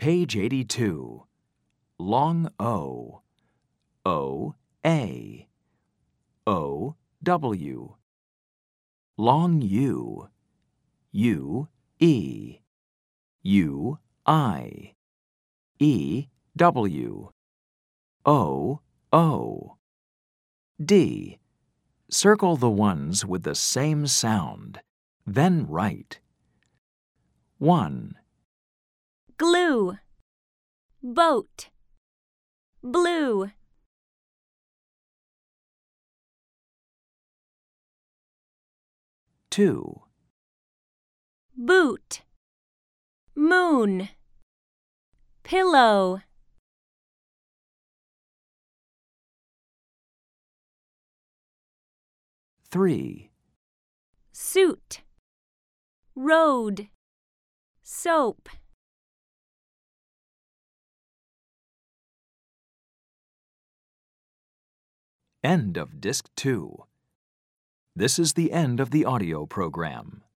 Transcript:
Page 82. Long O. O-A. O-W. Long U. U-E. U-I. E-W. O-O. D. Circle the ones with the same sound, then write. 1. Glue, boat, blue. 2. Boot, moon, pillow. 3. Suit, road, soap. End of Disc 2. This is the end of the audio program.